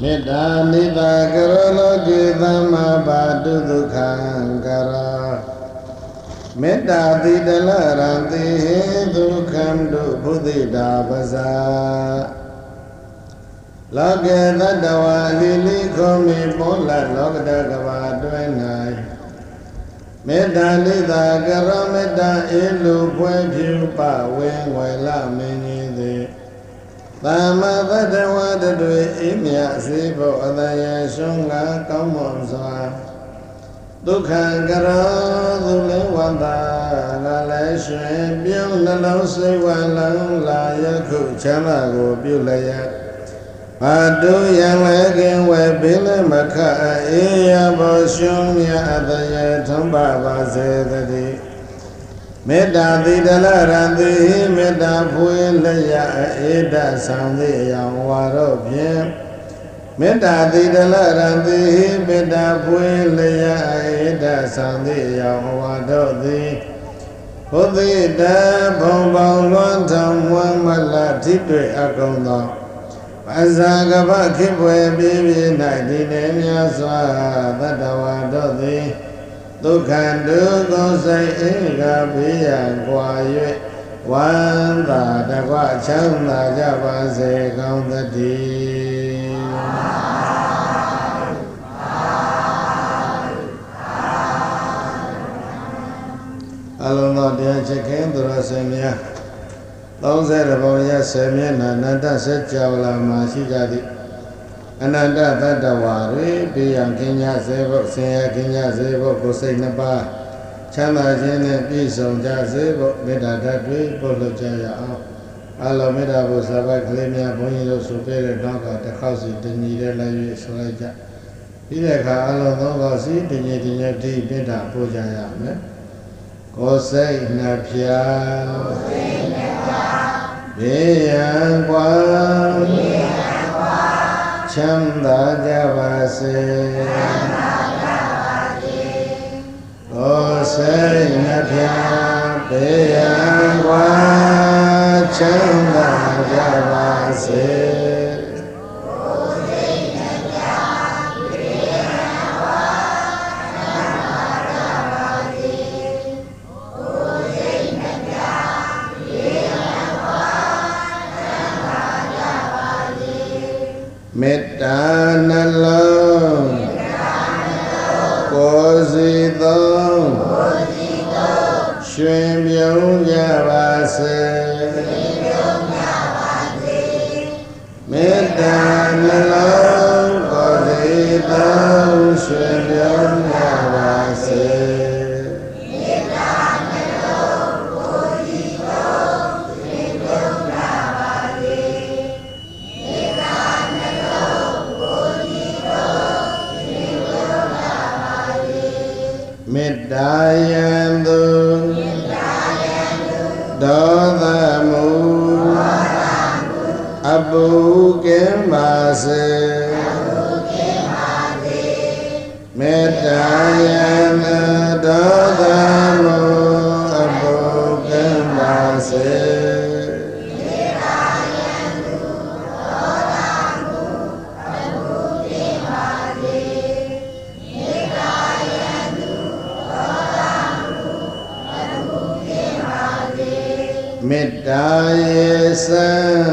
မေတ္တာနိတာကရောလောကေသမ္မာပါတုဒုက္ခံကရောမေတ္တာတိတလရံတိဒုက္ခံတုဘုဒ္ဓတာပဇာလောကေတတဝါလီလိခောမိပေါလလောကတကဘာတွင်၌မေတ္တာနိတာကရောမေတ္တာအေလူပွဲဖြူပဝင်းဝယ်လမင်းကြီးသည်သမ္မာတတဝါတွေအိမြစေဖို့အတယရှုံးကကောင်းမွန်စွာဒုက္ခကရောသူလေးဝန္တာငါလည်းရွှင်ပြုံးနှလုံးစိတ်ဝါလုံးလာယခုချမ်းသာကိုပြုလျက်ဘာတုယံလည်းခင်ဝဲပင်လည်းမခအေးရဘောရှုံးမြအတယထုံးပါစေတည်းမေတ္တာတိတလရံတိမေတ္တာဖွေလျက်အေဒဆောင်သည်အယောင်ဝါတော့ဖြင့်မေတ္တာတိတလရံတိမေတ္တာဖွေလျက်အေဒဆောင်သည်အယောင်ဝါတော့သည်ဘုဒ္ဓတဘုံပေါင်းလွန်ထောင်မွမ်းမလထိတွေ့အကုန်သောအဇာကပခိပွေပြည့်ပြည့်၌ဒီနေမြတ်စွာသတ္တဝါတို့သည်ဒုက္ခဒုက္ခစိတ်အင်္ဂါဘေးရန်ကွာ၍ဝမ်းသာတကွချမ်းသာကြပါစေကောင်းသတည်းအလုံးသောတရားချက်ခင်သူတော်စင်များ30ဘုံရ10မျက်နှာအနန္တစัจ java လာမှာရှိကြသည့်အနန္တသတ္တဝါတွေပြရန်ကင်းကြစေဖို့ဆင်းရဲကင်းကြစေဖို့ကိုယ်စိတ်နှစ်ပါးချမ်းသာခြင်းနဲ့ပြည့်စုံကြစေဖို့မေတ္တာဓာတ်တွေပို့လို့ကြရအောင်အလုံးမေတ္တာဘုရားဘာကလေးများဘုန်းကြီးတို့ဆိုပြတဲ့တော့ကတစ်ခေါက်စီတညီတဲ့လည်းရွေးဆိုလိုက်ကြပြီးတဲ့အခါအလုံးသုံးခေါက်စီတညီဒီမေတ္တာပို့ကြရမယ်ကိုယ်စိတ်နှဖျားဘေးရန်ကွာချမ်းသာကြပါစေကိုယ်စိတ်နှဖျားဘေးရန်ကွာချမ်းသာကြပါစေမေတ္တာနှလုံးကိုယ်စီသုံးရွှင်ပြုံးကြပါစေမေတ္တာနှလုံးကိုယ်စီသုံးရွှင်ပြုံးကြပါစေမေတ္တာယံသူဒေါသမူအပုကင်းပါစေမေတ္တာယံဒေါသမူအပုကင်းပါစေမေတ္တာယေစံ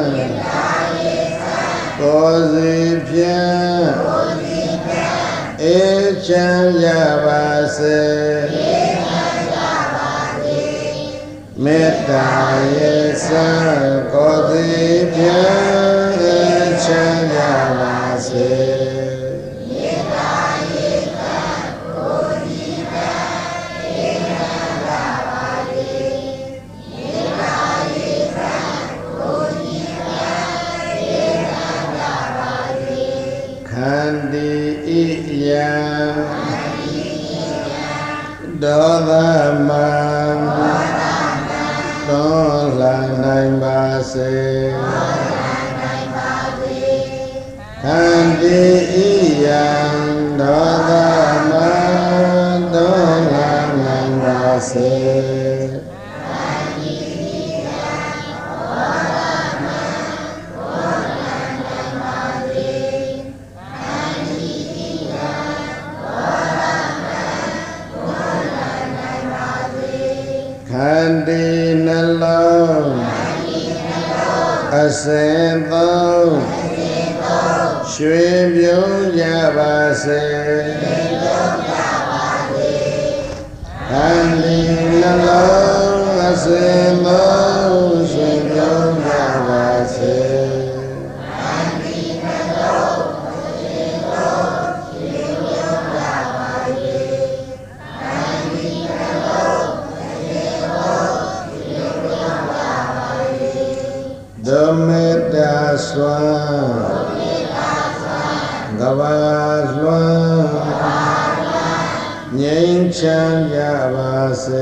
ကိုယ်စီဖြင့်အေးချမ်းကြပါစေမေတ္တာယေစံကိုယ်စီဖြင့်အေးချမ်းကြပါစေခန္တီဣယံဒေါသမံတော်လှန်နိုင်ပါစေခန္တီဣယံဒေါသမံတော်လှန်နိုင်ပါစေခ Asen thong Shwe byung jabase Kandi nalong asen thong Shwe byung jabase Dometa swan Gavaswan Nyen chan javase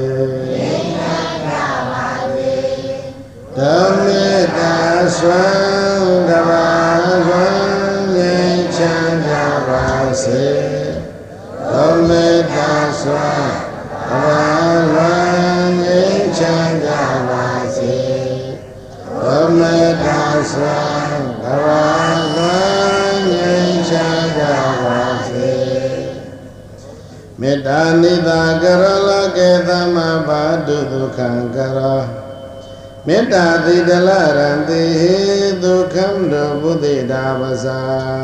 Dometa swan Gavaswan Nyen chan javase Dometa swan Gavaswan Nyen chan javase Omedaswan Gavaswan Nyen chan javase Medanida karala ketama badu dukham kara Medadi dalaranti dukham buddhi davasa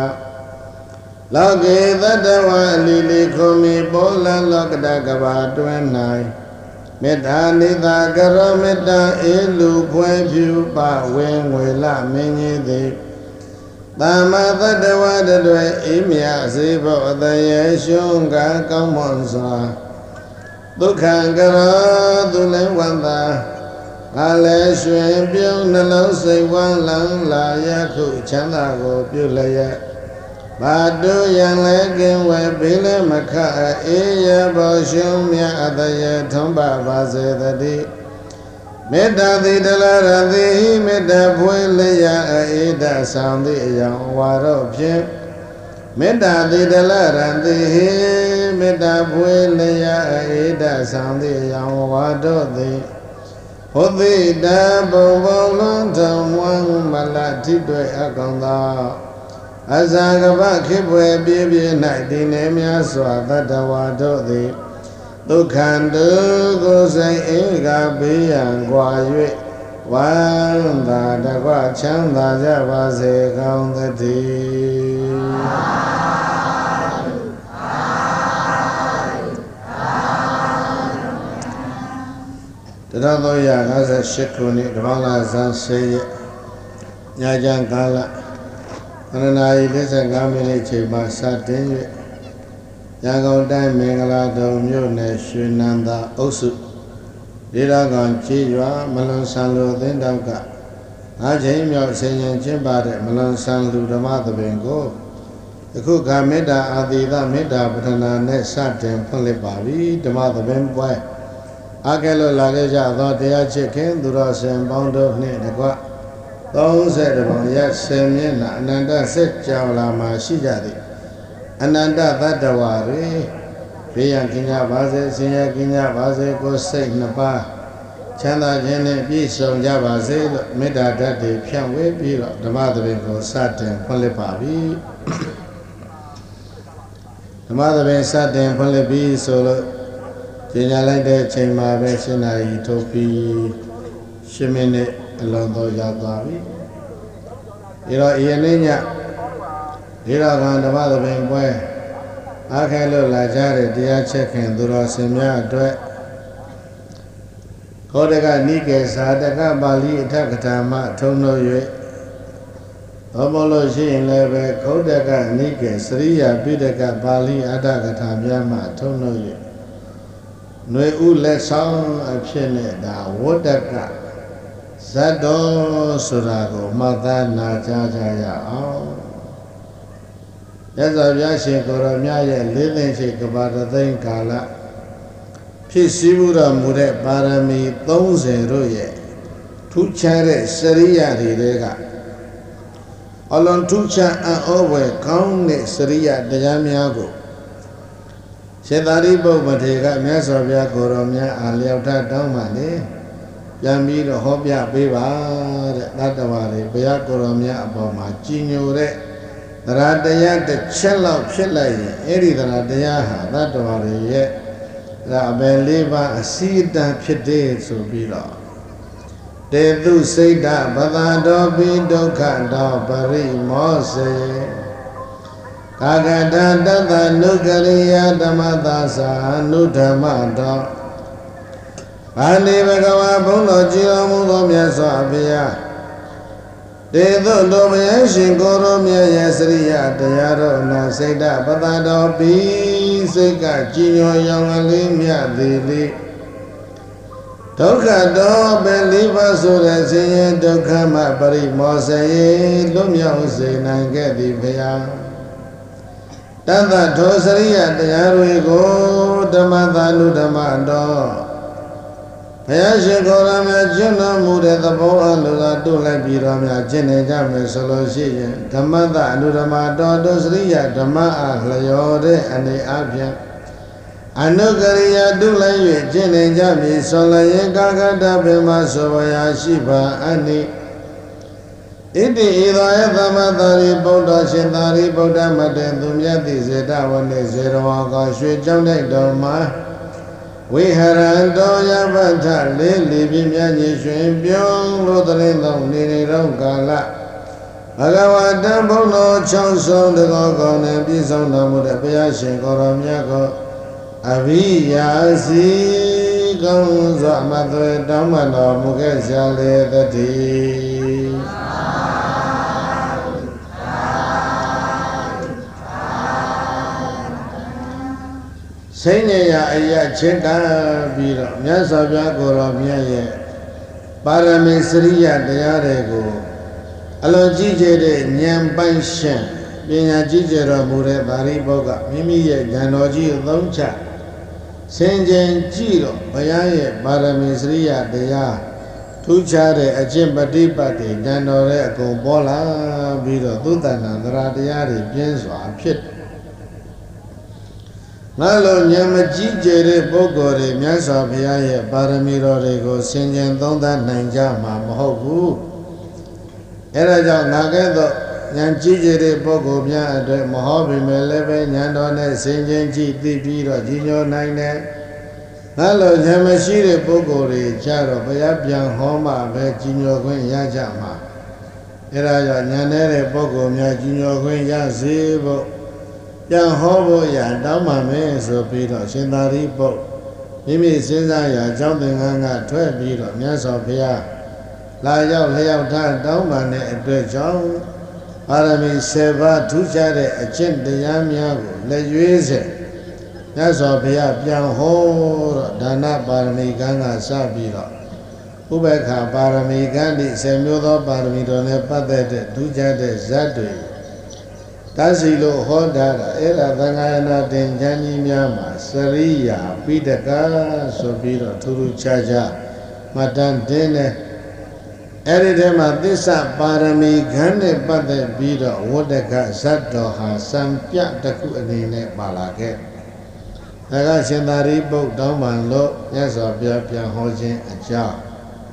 Loke tadawa lili kumi bola lokda gavadwenai Medanida kara meda ilu kwe pyu pa wengwe la mingi Tama tadawa dadwe imya sibo daye shunga kamonsa Dukhangara dule wanda Ale shuen pyung nalo say wan lang la yaku chanda go pyulaya Badu yang lekin we bile maka iya bo shung mya adaye thomba vase tadi Metta di dalarati metta phuiliya aida sandi yang waro phit Metta di dalarati metta phuiliya aida sandi yang waro di Hodi da bong long thong wang malati dwe akanda Azagava khipwe piye nai di ne mya swa tadawa do di Dukhandu kusai ega biyan kwa yue Wanda dakwa chanda javase kaung thati Tadatoya gasa shikuni Dvala zan seye Nyajan kala Ananayi lisa gamini chima satin yue Yagong Dai Mingala Dong Myo Ne Shwe Nanda Osu Lira Gang Chi Yua Malon San Lu Din Dam Ka A Chain Myo Sen Yen Chin Ba De Malon San Lu Dhamma Tabin Ko Aku Ka Metta Adida Metta Patana Ne Satin Phunlit Pa Bi Dhamma Tabin Pwe A Kelo La Ke Ja Tho Tia Chit Khin Duro Sen Pong Do Ni Dekwa 30 Bong Yat Sen Myen Na Ananda Set Jaw La Ma Shi Ja Di Ananda Tadawari Piyan Kinya Base Sinya Kinya Base Ko Sait Napa Chanda Jene Pi Song Ja Base Metta Dati Phyan We Pi Lo Dhamma Tabin Ko Satin Phunlit Pa Bi Dhamma Tabin Satin Phunlit Bi So Lo Jinya Lai De Chain Ma Be Shinayi Thok Pi 10 minute Along Tho Ya Twa Bi Iro Iyane Nya Lira Gang Dhamma Tabin Pwe A Khe Lo La Jare Tia Chit Khin Duro Sin Mya Atwet Khodaka Nike Sadaka Bali Athakatha Ma Thong No Yue Thomo Lo Shi Yin Le Be Khodaka Nike Sriya Pitaka Bali Athakatha Mya Ma Thong No Yue Nwe U Let Song A Phit Ne Da Wodaka Zado Sura Ko Matha Na Cha Cha Ya Aung Yasa Vyashin Kora Mya Ye Lilin Shi Kabata Thain Kala Phit Sivura Mure Parami 30 Ro Ye Thu Chan De Sariya Thi De Ka Alon Thu Chan An Owe Kaung Ne Sariya Taya Mya Ko Shetari Bau Mathe Ka Mya Swa Pya Koro Mya A Lyaw Tha Taung Ma Le Pyan Pi Lo Ho Pya Pe Ba De Tattawa De Baya Koro Mya Apaw Ma Chi Nyo De Tara Taya Tchet Law Phit Lai Yin Eri Tara Taya Ha Tattawa De Ye Ra Abe 4 Pa Asi Tan Phit De So Pi Lo တေတုစိတ်တပသာတော်ပိဒုက္ခတောပရိမောစေကာကတတတ္တနုကရိယဓမ္မသာသာနုဓမ္မတောဗာဏိဘဂဝါဘုန်းတော်ကြည်တော်မူသောမြတ်စွာဘုရားတေတုတို့ဘုရားရှင်ကိုရောမြတ်ရဲ့စရိယတရားတော်နာစိတ်တပသာတော်ပိစိတ်ကကြည်ညိုရောင်လေးမြတ်သည်လေးဒုက္ခတောပင်လေးပါးဆိုတဲ့ဆင်းရဲဒုက္ခမှပရိမောစေလွတ်မြောက်စေနိုင်ခဲ့သည်ဘုရားတတ္တထောစရိယတရားတွေကိုဓမ္မသာနုဓမ္မတော်ဘုရားရှင်ကိုယ်တော်မြတ်ကျင့်တော်မူတဲ့သဘောအလိုသာတို့လိုက်ပြီးတော့များကျင့်နေကြမယ်ဆိုလို့ရှိရင်ဓမ္မသာအနုဓမ္မတော်တို့စရိယဓမ္မအားလျော်တဲ့အနေအချင်းအနုကရိယာတုလည်း၍ကျင့်နေကြပြီဆိုလည်းကာကတဘေမဆိုဝရာရှိပါအနိဣတိဣသောယသမသာရိပုတ္တရှင်သာရိပုတ္တမတေသူမြတ်တိစေတဝနေစေတော်ကောရွှေကြောင်းတိုက်တော်မှာဝိဟရံတောယပဋ္ဌလေးလီပြင်းမြတ်ကြီးရွှင်ပြုံးလို့တရင်သောနေနေတော့ကာလဘဂဝတံဘုံတော်ချောင်းဆုံးတကောကောင်းနဲ့ပြည့်စုံတော်မူတဲ့ဘုရားရှင်ကိုယ်တော်မြတ်ကိုအဘိယာစီကောင်းစွာမသွေတောင်းပန်တော်မူခဲ့ကြလေတည်းစိတ်ညရာအရာချင်းတန်းပြီးတော့မြတ်စွာဘုရားကိုယ်တော်မြတ်ရဲ့ပါရမီစရိယတရားတွေကိုအလွန်ကြီးကျယ်တဲ့ဉာဏ်ပိုင်ရှင်ပညာကြီးကျယ်တော်မူတဲ့ပါရိပုတ္တကမိမိရဲ့ဉာဏ်တော်ကြီးအသုံးချဆင်ခြင်ကြည့်တော့ဘုရားရဲ့ပါရမီစရိယတရားထူးခြားတဲ့အကျင့်ပฏิပတ်တွေဉာဏ်တော်ရဲ့အကုန်ပေါ်လာပြီးတော့သုတ္တနာသရတရားတွေပြင်းစွာဖြစ်ငါလိုဉာဏ်မကြီးကျယ်တဲ့ပုဂ္ဂိုလ်တွေမြတ်စွာဘုရားရဲ့ပါရမီတော်တွေကိုဆင်ခြင်သုံးသပ်နိုင်ကြမှာမဟုတ်ဘူးအဲဒါကြောင့်ငါကဲ့သို့ဉာဏ်ကြီးကျယ်တဲ့ပုဂ္ဂိုလ်များအတွက်မဟောပေမဲ့လည်းပဲဉာဏ်တော်နဲ့ဆင်ခြင်ကြည့်သိပြီးတော့ကြီးညိုနိုင်တယ်ငါလိုဉာဏ်မရှိတဲ့ပုဂ္ဂိုလ်တွေကြတော့ဘုရားပြန်ဟောမှပဲကြီးညိုခွင့်ရကြမှာအဲဒါကြောင့်ဉာဏ်တဲ့ပုဂ္ဂိုလ်များကြီးညိုခွင့်ရစေဖို့ပြန်ဟောဖို့ရတောင်းပါမယ်ဆိုပြီးတော့ရှင်သာရိပုတ္တမိမိစဉ်းစားရာအကြောင်းသင်္ကန်းကထွက်ပြီးတော့မြတ်စွာဘုရားလာရောက်လျှောက်ထားတောင်းပန်တဲ့အတွက်ကြောင့်ပါရမီ7ပါးထူးခြားတဲ့အကျင့်တရားများကိုလက်ရွေးစေမြတ်စွာဘုရားပြန်ဟောတော့ဒါနပါရမီကံကစပြီးတော့ဥပေက္ခပါရမီကံဒီ10မျိုးသောပါရမီတော်နဲ့ပတ်သက်တဲ့ထူးခြားတဲ့ဇတ်တွေတသိလို့ဟောတာအဲ့ဒါသံဃာယနာတင်ချမ်းကြီးများမှာစရိယာပိဋကဆိုပြီးတော့ထူးထူးခြားခြားမှတ်တမ်းတင်တယ်အဲ့ဒီထဲမှာသစ္စာပါရမီခန်းနဲ့ပတ်သက်ပြီးတော့ဝတ္တကဇတ်တော်ဟာစံပြတစ်ခုအနေနဲ့ပါလာခဲ့ဒါကရှင်သာရိပုတ္တတောင်းပန်လို့မြတ်စွာဘုရားပြန်ဟောခြင်းအကြောင်း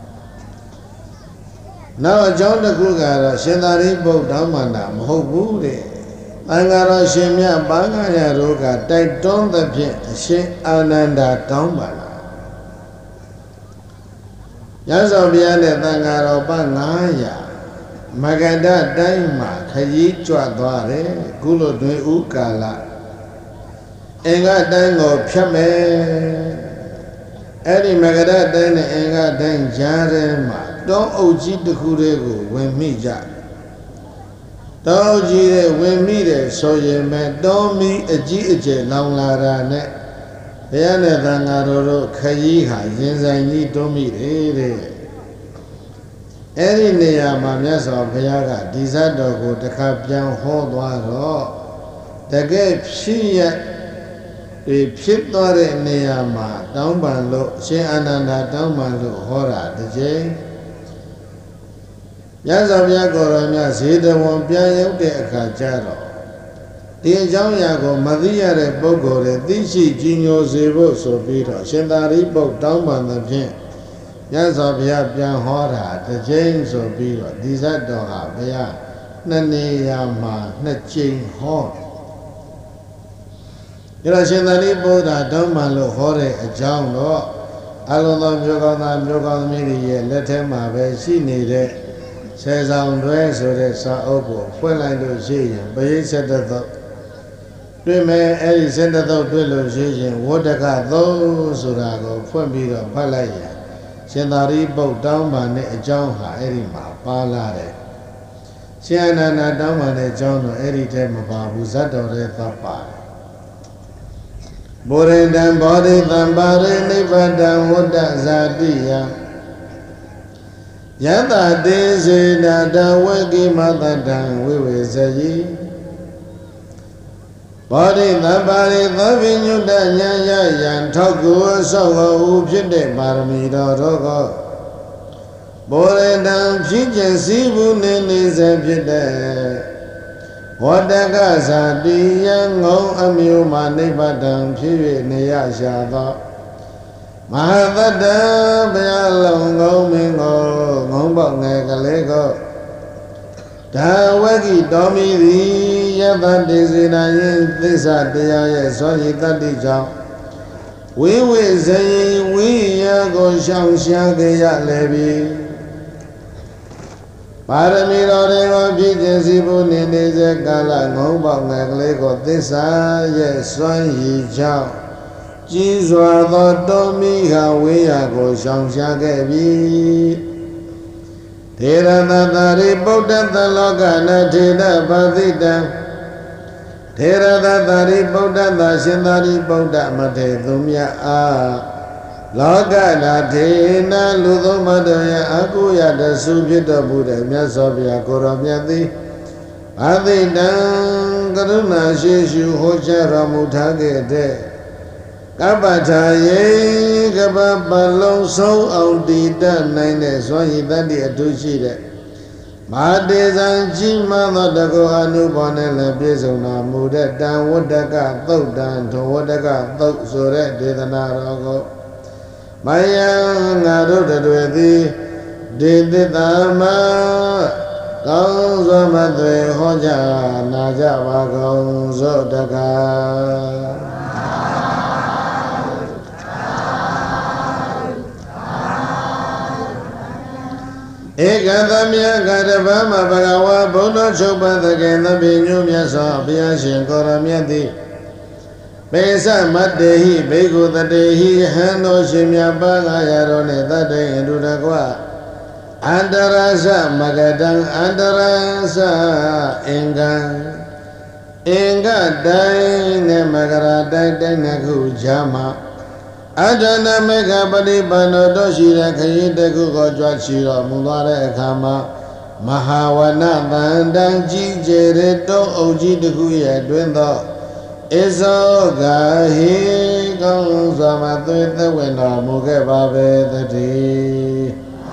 နောက်အကြောင်းတစ်ခုကတော့ရှင်သာရိပုတ္တတောင်းပန်တာမဟုတ်ဘူးတဲ့အင်္ဂါတော်ရှင်မြတ်ဘာဂရတို့ကတိုက်တွန်းသဖြင့်အရှင်အာနန္ဒာတောင်းပန်လာရသော်ဘုရားနဲ့သံဃာတော်ပ900မဂန္ဓတိုင်းမှာခရီးကြွသွားတယ်ခုလိုတွင်ဥကာလအင်္ဂတိုင်းကိုဖြတ်မယ်အဲ့ဒီမဂန္ဓတိုင်းနဲ့အင်္ဂတိုင်းကြားထဲမှာတောအုပ်ကြီးတစ်ခုတည်းကိုဝင်မိကြတောအုပ်ကြီးတဲ့ဝင်မိတယ်ဆိုရင်မဲ့တောမီအကြီးအကျယ်လောင်လာတာနဲ့ဘုရားနဲ့သံဃာတော်တို့ခရီးဟာရင်ဆိုင်ကြီးတွန်းမိတယ်တဲ့အဲ့ဒီနေရာမှာမြတ်စွာဘုရားကဒီဇတ်တော်ကိုတစ်ခါပြန်ဟောသွားတော့တကယ်ဖြစ်ရဖြစ်သွားတဲ့နေရာမှာတောင်းပန်လို့ရှင်အာနန္ဒာတောင်းပန်လို့ဟောတာတစ်ကြိမ်မြတ်စွာဘုရားကိုယ်တော်မြတ်ဇေတဝန်ပြန်ရောက်တဲ့အခါကျတော့ဒီအကြောင်းအရာကိုမသိရတဲ့ပုဂ္ဂိုလ်တွေသိရှိကြီးညိုစေဖို့ဆိုပြီးတော့ရှင်သာရိပုတ္တတောင်းပန်သဖြင့်မြတ်စွာဘုရားပြန်ဟောတာတစ်ကြိမ်ဆိုပြီးတော့ဒီဇတ်တော်ဟာဘုရား2နေရာမှာ2ကြိမ်ဟောဒါရှင်သာရိပုတ္တတောင်းပန်လို့ဟောတဲ့အကြောင်းတော့ Alonso Myogauna Myogamiri, let him have a she says on dress or a sa opo, when I do see him, but he said that the man Eddie sent the Dwello, what a got those Surago, Fumbiro, Palaya, Sendari boat down by John Edima, Palade. Siana down by John or Eddie Temapa, who's at the Thapa. Boring than body than body, never down what that's Zadia. Yada daisy that the waggy mother down, we will say. Body the body, loving you, Danya, and talk to us so who should they marry Rogo. Boring down, Chicken Sibu Nilis and Pide. What the guys are the young old amuma neighbor down, Piri Niashava. Mahada, Bealong, Mingo, Gombong, Negalego. Tawagi, Domi, the other days in a this are the so he got the job. We will say we are going to Shang Levi. Paramiro of Pijansibu Ninis a Gala, Gombong, Negalego, this are yes, so he job. Jesus, the Domi, how we are going to Shang Tera Dadari Buddha the Logana Tera Badita Tera Dadari Buddha the Shindari Buddha Mate Dumya Logana Tena Ludomadaya Akuya the Subhita Buddha Myasovia Koramyati Adita Karuna Shishu Hocha Ramutage Kabataye, Kabapalo, so out the done nine, so he that the Atushi. Mades and Jima, the Gohanu Bonella, Bizona, Muda, down what the got, though down to what the got, though so that did the Narago. My young adult with thee, did the Dama, goes on Madre Hoja, Najava goes on the car. Ekadamia Gadavama Bagawa Bono Chopa the Ganda Binyumia saw Biashin Koramiati Pesa Madehi, Bego the day he Hano Shimia Bagayarone that day in Dudagua Andarasa Magadang Andarasa Inga Dine Magara Dine Jama Adana Mega Badi Bano Doshira Kayita Kuko Jwachira Mulare Kama Mahawana Bandang Jere Do Oji de Kuya Dwindo Iso Gahi Gonzama the window Muge Babe the tea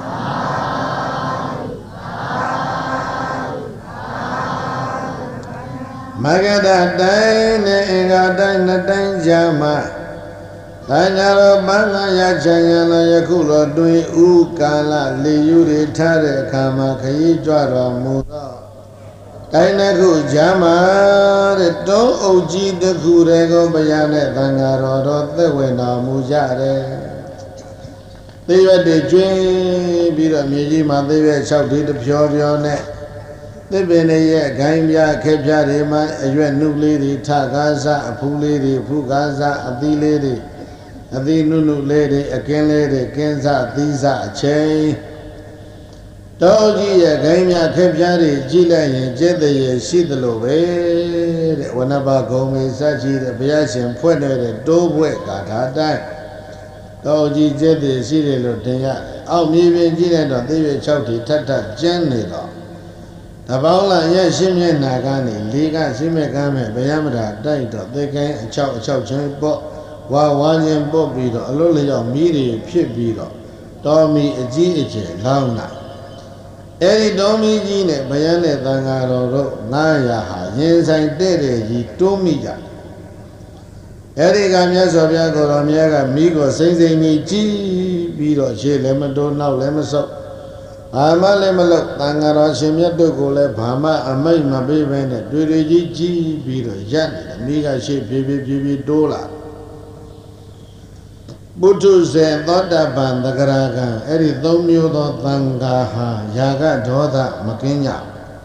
Magada Dine Inga Dine Jama Tanyaro Banga Yachayana Yakula doing Ukala, Liuri Tare Kama Kayijara Mura. Tainaku Jama, the Do Oji the Kurego Bayane Tangaro, the Wena Mujare. They were the Jay, Bira Mijima, they were shouted the pure net. The Benaya, Gambia, Kepjarima, a new lady, Tagaza, a pool lady, Pugaza, a the lady. A the Nunu lady, a ken lady, Kenza, Thesa, Che. Dogi, a Gamia, Kepjari, Gila, Jedi, Sidalo, whenever Gomez, Sachi, the Biasian, Puente, the Dobe, Gata, Dogi, Jedi, Sidalo, Tenya, oh, maybe Gila, they were shouted, Tata, Janito. The Baula, yes, Shimmy Nagani, Liga, Shimekame, Bayamada, Daito, they can chow, but. While one in Bobbido, a lolly of media, Pibido, Domi, a G. Launa. Eddie Domi Gine, Bayane, Dangaro, Naya, yes, I did it, he told me that. Eddie Gamias of Yago, Amiaga, Migo, says they need G. Bido, she, lemon, don't know, lemon soap. I'm a lemon look, Tangaro, Shemiato, Pama, and my baby, do the G. Bido, Janet, Miga, she, Bibi, Dola. Buddhu se thoda bandagaraga, eri domyo do tangaha, yaga doda makinya.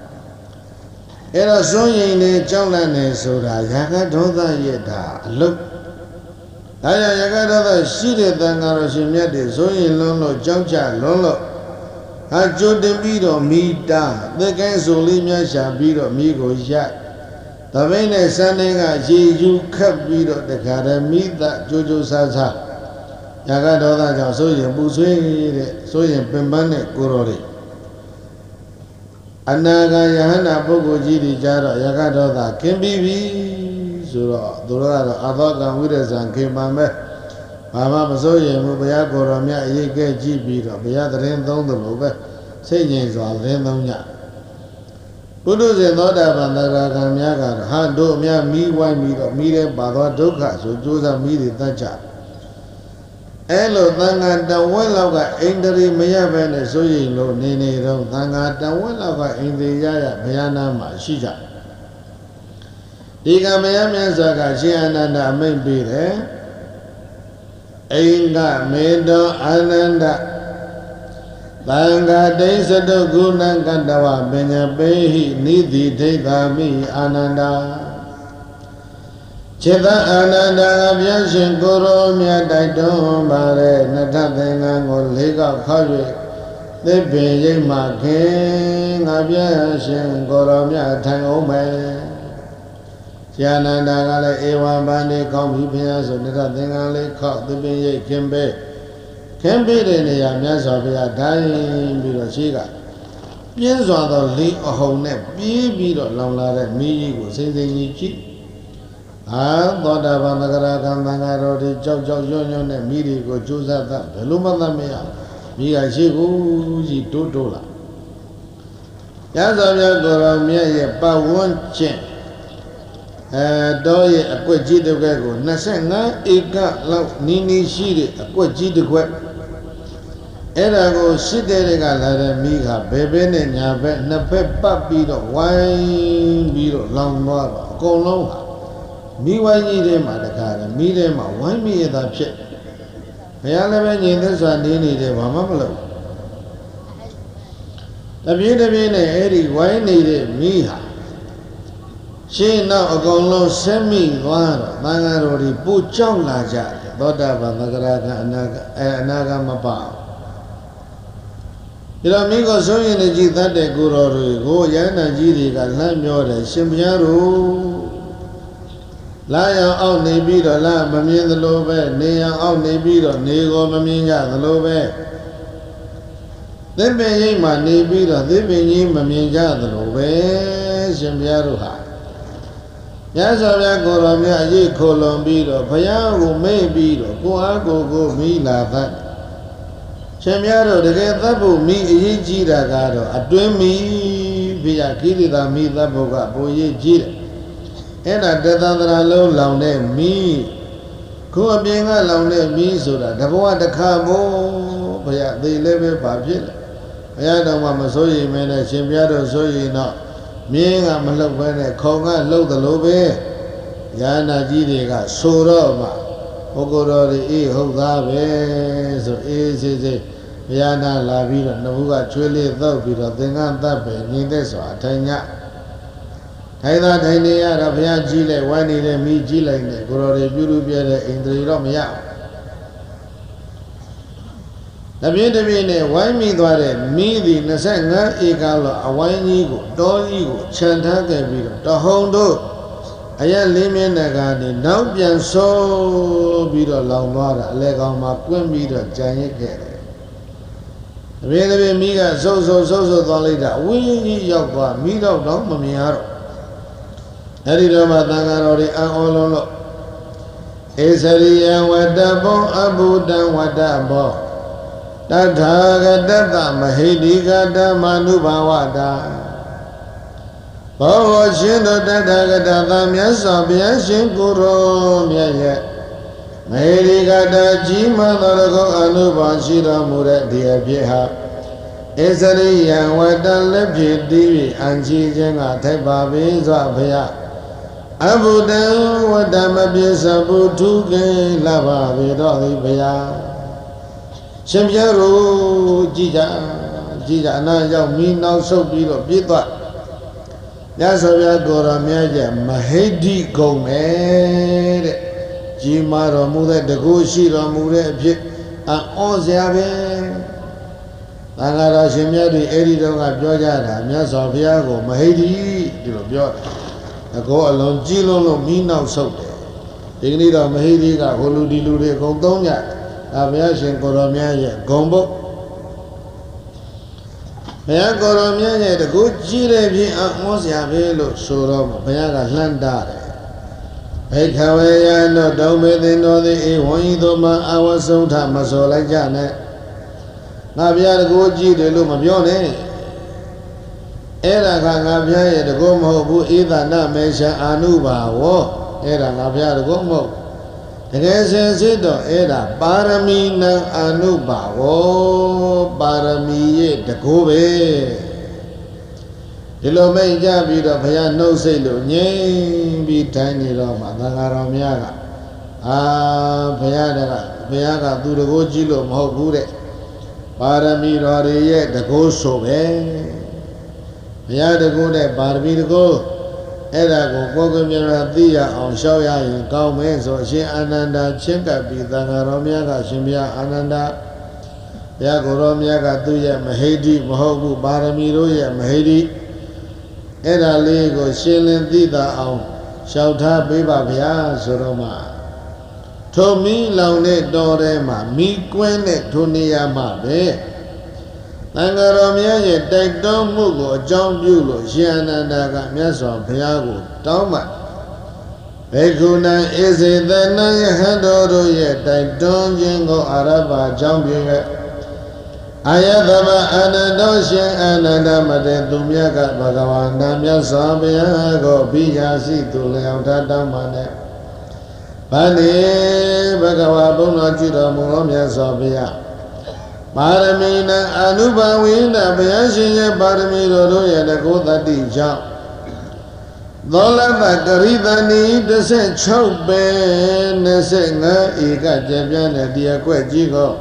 Era soyin ne jawlane soda, yaga doda yeda, look. Aya yaga doda shire tangaro shimyade, soyin lolo, jawja lolo. Ha joden bido mita, the gansoli myasha bido migo yat. The vene sandinga yeju cup bido, the karamita, jojo sasa. Yaga doda jaw soyin buswe, soyin pimbane kurori. Anaga yahana bogo jiri jara, yaga doda kimbibi, suro, durada, adoga wiresan kimame. Mama masoyin mubaya koromya yeke jibiro, bayadrin dondolobe, saying zalrin donya. Buddha se thoda bandagaraga myaga, hando mya mi wai mire bado doka, so josa miri tacha. Elo tanga dawelaga indri mayabene soyin lo nene ro, tanga dawelaga indri yaya bayana ma shija. Diga mayamya saga shiananda maybe. Ainga medo ananda Tanga desado gunang kandawa Benya behi nidhi deidami ananda Cheta ananda Abhyashin kuro mya daidon bare Natatenga ngoliga khawe Dibbe yima king Abhyashin kuro mya thang ome Yananda gale ewa bandi kaumi piya so nita tingale kha dibin ye kimbe kimbe de ne ya mya so piya dai bi do chi ga pian swa do li ahong ne pi bi do long la de mi yi ko sing sing yi chi ha thoda bandagaraga thanga ro di chok chok yon yon ne mi ri ko chu sa ta belu ma ta me ya mi ga chi ko ji to to la ya so pya ko ro mya ye pa won chin do ye a quet ji de go nasenga eka law nini shire a quet ji de quet era go shide ga la de mi ga bebe ne nya be na be pat pi do wai bi do long no a kon long ha mi wai ji de ma taka de mi de ma wai mi ye da phit baya le be nyin the swa ni ni de ba ma ma lo ta pie ne eri wai ni de mi ha She now a golo semi one, Mangarori, Puchong Laja, Doda Bandagaraga, Anaga Mapa. Ilamigo Soyin the Jita de Guru, Go Yana Jiri, Lamio, Simyaru Laya out Nebido, La Mamin the Lobe, Nea out Nebido, Nego Maminga, the Lobe. Then be my Nebido, they be Maminga, the Lobe, Simyaruha. Yasavya Goramya ye Colombido, Payago maybe, Coago Mila that. Chemiaro de Getabu me ye Jira Gado, a twemi via Kirida me the Boga, Boye Jira. And a Dedandra low laune me. Coa being a laune me so that the boa the cabo, Paya they live in Papilla. Payada Mamasoyi men a Chemiaro so ye not. Ming a malabene, Konga, low the lobe, Yana Jiriga, Soroma, Ogorori, Hogabe, so easy, Yana La Vida, Navuga, Chili, though, Vida, Dingan, Tabe, Nides, or Tanya. Taida, Tania, Rabia Gile, Wani, the me Gile, Gorori, Burubia, in the Romia. The Vitamine, why me dware, me the Nasanga, Egalo, a wine eagle, dog eagle, Chantaga Vigo, the Hondo, Aya Limin Nagani, now Bian so Vido Langmara, leg on my queen meter, giant carry. The Vitamine Miga, so, Dolida, we Yoga, meet out Don Mamiaro. Eridoma Tangarori, and all Esari and Wadabo, Abu Dan Wadabo. Tadhagatata Mahidikata Manubhavada Bhava Shinto Tadhagatata Myasabhya Shinkuro Myaya Mahidikata Jimadarago Anubhashira Muradiya Bhiha Esari Yang Vada Lephi Divi Anchi Jenga Thaipa Vizwa Bhiya Abudan wadama sabu tuge lava vidori baya. Semjaru jija na yau mi nau so biro bidwa. Ya sabya goramya ya mahedi gome. Jima romude degushi romude pit an onziabe. Angara semjari eri donga bioja mya sabya go mahedi dilo bioja. Go along Gilo, Mina Sote. Dignita Mahiriga, Holudilude, Godonia, Aviation Goromia, Gombo. Paya Goromia, the good Gilevi, Mosia Velo, Sorom, Payaga Landare. Pekawaya, no Dome, they know the Ewanidoma, our Sota, Masola Janet. Navia, the good G, the Lumabione. Era Gavia, the Gomo, either Namesha Anuba, war, Era Gavia, the Gomo. The Gazido, Era, Baramina Anuba, war, Barami, the Kobe. The Lome Jabi, the Paya, no sailor, yea, be tiny Roma, Nangaromiaga. Ah, Payaga, do the Gojilo, Mohore. Barami, Rori, the Goso, ya de go de barbi de go era go go mya tiya aung shaw ya yin kaung me so shin ananda chin kat pi thanga ro mya ka shin bya ananda ya go ro mya ka tu ye mahedi mahout bu barami ro ye mahedi era le go shin lin ti ta aung shaw tha pe ba bya so ro ma tho mi laung ne taw de ma mi kwin ne tho ne ya ma be Nangaromia, take down Mugo, John Bulo, Shiananaga, Miaso, Piago, Toma. Pekuna is it then I had order yet, take down Jingo, Araba, John Bulo. Ayadama, Anadosha, Anadamade, Dumiaka, Bagawana, Miaso, Piago, Pijasi, to Leota Damane. Pane, Bagawabuno, Chida, Muromia, Sofia. Paramina Anubawina Bayashiya Paramiro and the Gotati Jam. Dola Bakarida the same choke ben, the singer, Eka Japan, dear Quajigo.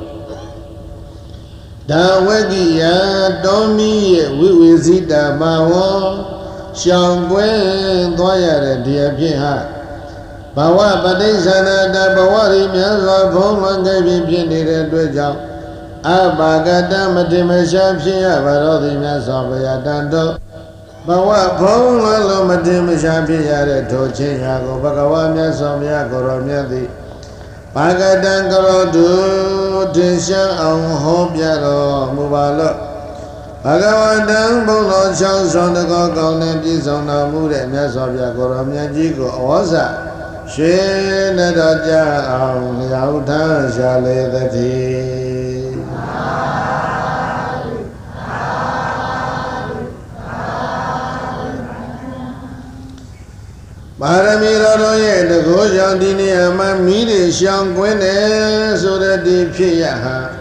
Dawagia, Domi, we will see the Mawa, Shangwen, Doya, dear Pia. Bawa Badesana, the Bawari, Miaza, Pong, gave him Jenny to Jam. Abagada Madimasha, Varodi Masavaya Dando Bawa Polo Madimasha, Tochi, Yago, Bagawamia, Somia, Goromia, Bagadan Gorodu, Tisha, Hobiaro, Mubalo Bagawadan, Bolo, Chans on the Gogon, and Gizona, Mood, and Masavia, Goromia, Jigo, Oza, Shin, Nadoja, Yauta, Shale, the tea. Paramiro ye the Gojandini ama miri shang gwene so that the Pia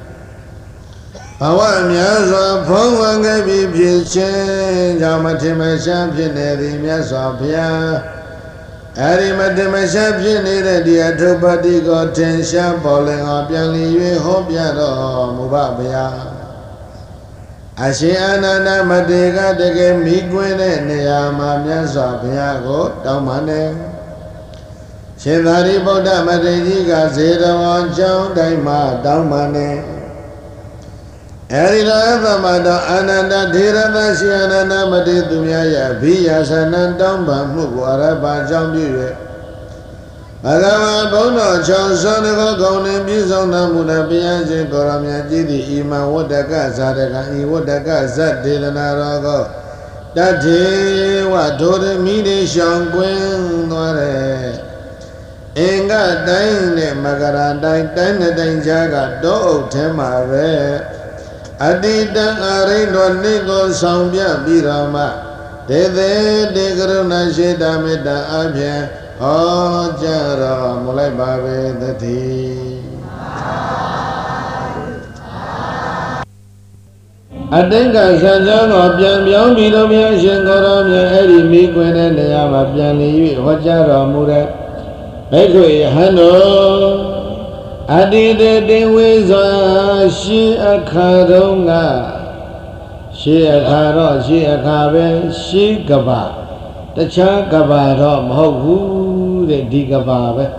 Awa Miazo Ponganga be Pichen, Jamatima champion, the Miazo Pia Arimatima champion, the Atopati got 10 sharp bowling up Yanli, Hobiado, Mubabia. Ashiana Madega de Miguene Neama Miazo Piago, Damane Shivari Boda Madejiga Zeta on John Daima, Damane Erida Mada Ananda Dhirada Shiana Madi Dumia, Via Sanan Damba Muguara Bajam Bure Bhagavan Bono Chansonico Gone Bizona Muda Piaji Goramia Jidi Ima Wodaka Zadaka Iwodaka Zadilanarogo Dati Watore Midi Shangwen Nore Inga Daine Magaranda Daine Dainjaga Do Temare Adida Arindo Nigo Sambia Birama Dede Degruna Shida Meda Abia Oh, Jara, Mulai Babe, the tea. a think I said, young Bido Biashin Gorom, Eddie Miquin and the Yamapiani, Wajara Mura, Equi, Hano, I did the ways she a Kadonga, she a Karo, she a Kabe, she Gaba, the Chakaba, Hogu, the Digaba,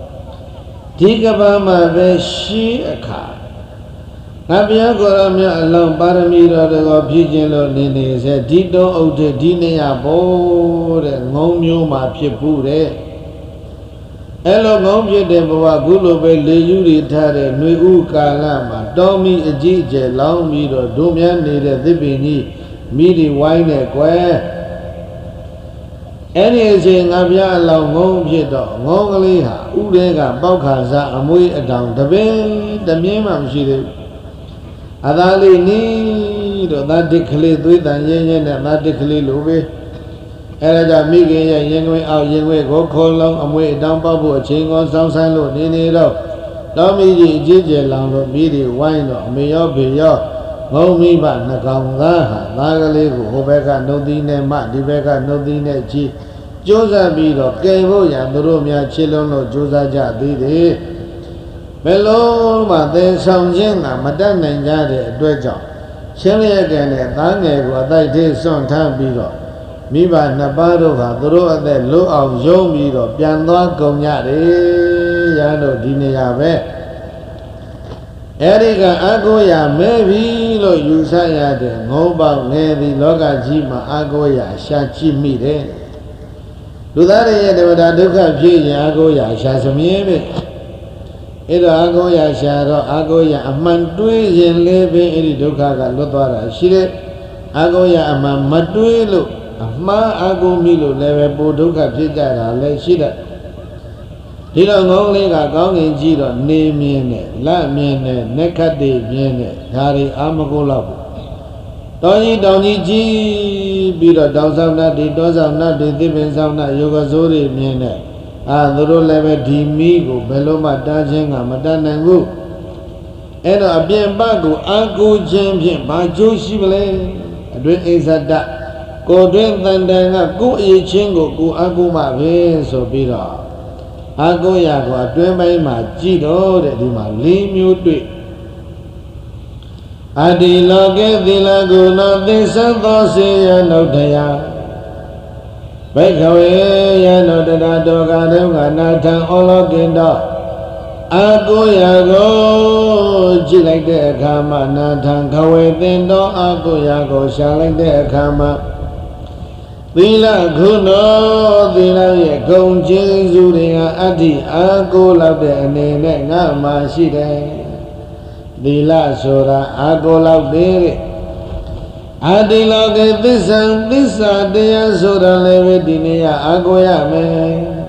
Digaba, she a car. Abia Goramia alone, Baramira, the Pigeon Nene said, Dito Ote Dinea Bo, and Momio Pure. Elo Momia de Boa Gulobe, Le Yuri Tare, Nui Kalama, Domi Ejije, Long Miro, Dumian needed the Bini, Midi Wine, Quare. Anything Abia alone, Momia, Mongoliha, Udega, Bokaza, Amui down the bay, the Mimam she. Adali ni do that declare with and yen and that declare lube. Erada Migi Yenway out Yenway go call long and way down Babu a chain on some sign load in it up. Domiji Jiji Lando Midi wine or Mayo Biyo. Go me back Nakamda, Nagali, Hobeka, no dine, Mat, Dibeka, no dine, Chi. Josa Bido, Gavo, Yandurumia, Chilono, Josa Didi. Below, but then some Jenna, Madame Nangade, Dredger. Shelly again, a Tango, what I did some time below. Me by Nabado, the road that low of Joe Mido, Piano, Gomyade, Yano, Dineabe. Erika Agoya, maybe lo Usaya, no about Navy, Loga Jima, Agoya, Shachi Mide. Do that yet, but I do have Jim Agoya, Shasami. Ito Agoya Sharo, Agoya, a man twin living in the Dukaga Lotara. She Agoya, a man Matuilo, a ma Agomilo, Level Buduka Pita, let Shida. He don't only got gone in Giro, name Miene, La Miene, Nekade Miene, Hari Amagola. Don't G, Bida, Dozana, the Dozana, the Divensana, Yogazori Miene. The road level Dimigo, Beloma Dajanga, Madanangu. And a bien bago, Uncle Champion, by Joe Shibele, a drink is at that. Go drink Tandanga, go eat chingo, go Aguma, so bida. Ago Yago, a drink by my Gido, that you might leave you to it. Adiloge, the Laguna, this and those, no day. Bekaway, Yano, the Doga, Nathan, Ologinda. Agoyago, Jilak de Kama, Nathan, Kawe, then do Agoyago, Shalak de Kama. Vila Guno, Vila Yakon, Jinzuria, Adi, Agola de Nene, Nama, Shide. Vila Sora, Agola de. Adiloge this and this idea so the Levidinia Agoya me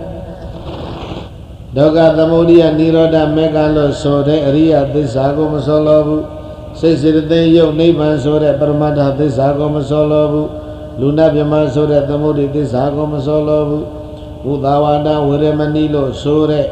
Doga the Modia Niroda Megalo so the Ria this Agomasolobu says it they yo neighbor so that Permada this Agomasolobu Luna Bima so that the Modi this Agomasolobu Udawada Wiremanilo so that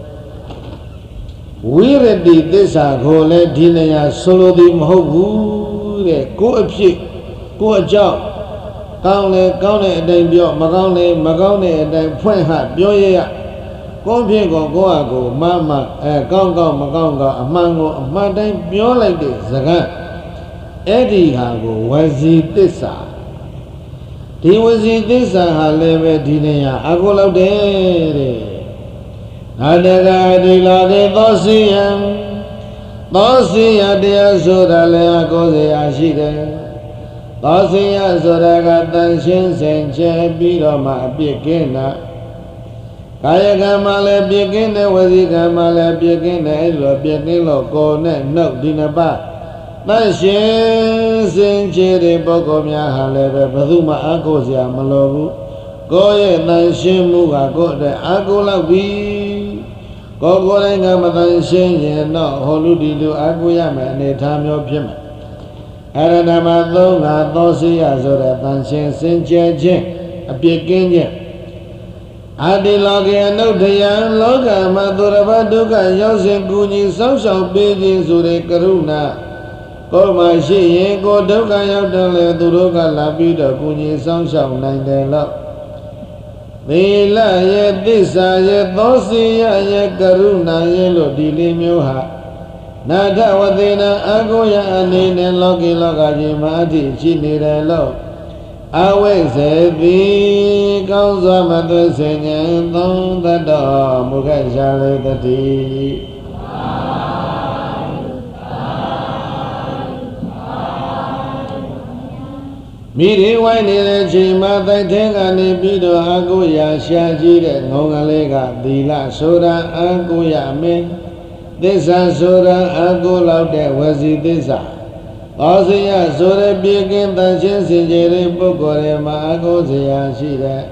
we ready this Agole Dinea solo the Mohu. Go up shit, go a job. Count it, then Bio, Magone, and then point hat, Bioya. Go Piego, go, Mamma, Gongo, Magonga, a mango, a Monday, Bio like this, Zagan. Eddie Hago, was it this? He was in this, I live at Dinea, I go out there. I never did Dosian. Dosia dea soda lea cose ashide. Dosia soda gatan shen biro ma piekena. Kaya gamale piekene wadi gamale piekene ilo piekelo kone no dinaba. Na shen de boko mia halebe baduma akosia malobu. Goye na shen muga kode akola wi. Gogorenga Matan Shen, no, Holudilu, Aguyama, and a time of Pima. Aranama, Dosia, Zora, Shen, Senche, a Pikin. Adilogia, no, Dayan, Loga, Madura Baduka, Yosen Guni, social buildings, Ure Karuna. ကိုမရှိရင်ကိုဒုက္ခရောက်တယ်လေသူတို့ကလာပြီးတော့ကုညီဆောင်ရှောက်နိုင်တယ်လို့သီလရဲ့သစ္စာရဲ့သောစီယရဲ့ကရုဏာရဲ့လို့ဒီလေးမျိုးဟာနာထဝသေနအကုယအနေနဲ့လောကီလောကကြီးမှာအထိရှိနေတယ်လို့အဝိဇ္ဇေတိကောင်းစွာမသွေးစင်ဉ္သုံးသတ္တမုခရှာလေတတိမိရိဝိုင်းနေတဲ့ချိန်မှာတိုက်ထဲကနေပြီးတော့အကုယရှာကြည့်တဲ့ငုံကလေးကသီလဆိုတာအကုယမင်းသစ္စာဆိုတာအကုလောက်တဲ့ဝစီသစ္စာသောစရဆိုတဲ့ပြေကင်းတန်ရှင်းစင်ကြယ်တဲ့ပုဂ္ဂိုလ်တွေမှာအကုစရာရှိတဲ့